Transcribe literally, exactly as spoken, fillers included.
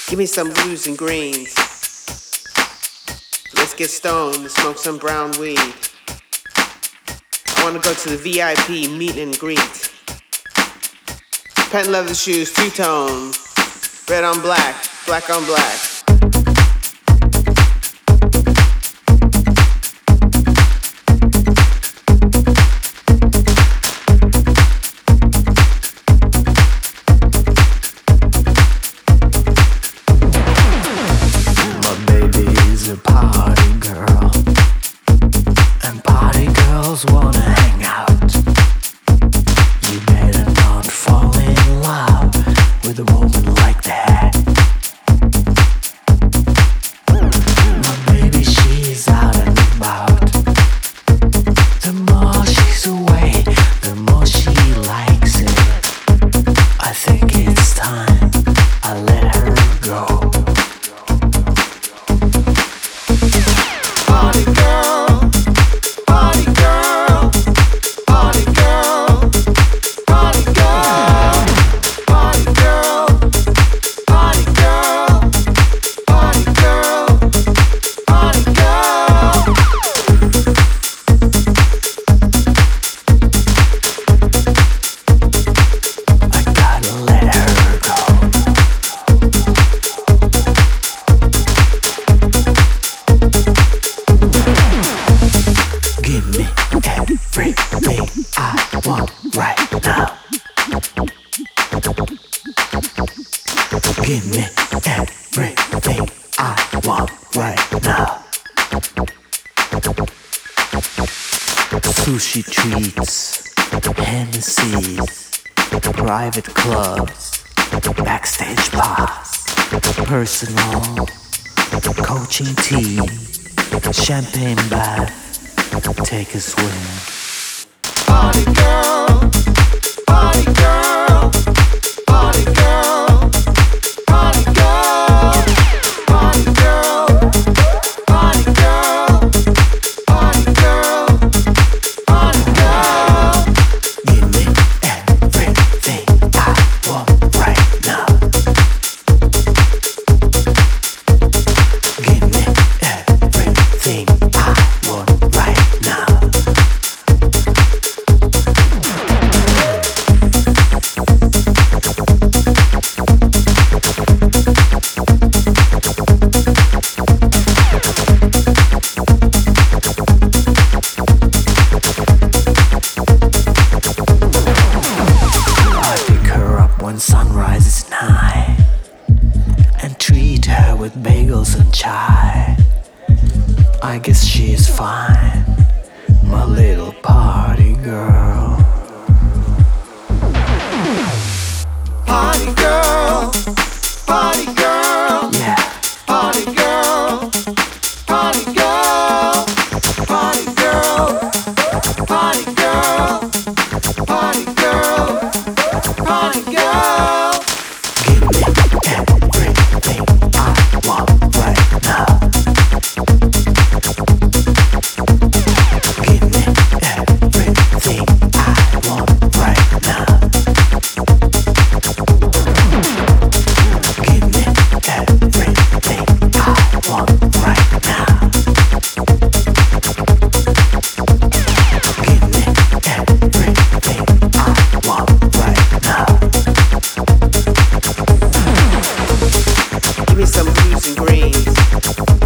Give me some blues and greens. Let's get stoned and smoke some brown weed. I wanna go to the V I P meet and greet. Patent leather shoes, two-tone. Red on black, black on black. A party girl, and party girls wanna hang out. You better not fall in love with a woman like that. My baby, she's out and about. The more she's away, the more she likes it. I think it's time I let her go. Party girl, party girl, party girl, party girl, party girl, party girl, party girl, party girl. I gotta let her go. Give me everything I want right now. Give me everything I want right now. Sushi treats, Hennessy's, private clubs, backstage bars, personal coaching team, champagne bath. Take a swim. Party girl, party girl, party girl, party girl, party girl, party girl, party girl, party girl. Give me everything I want right now. Give me everything I want right now. I pick her up when sunrise is nigh and treat her with bagels and chai. I guess she's fine, my little party girl. Party girl, party girl, yeah. Party girl, party girl, party girl, party girl, party girl, party girl. Give me everything I want right now. Give me everything I want right now. Give me everything I want right now. Give me everything I want right now. Give me some blues and greens.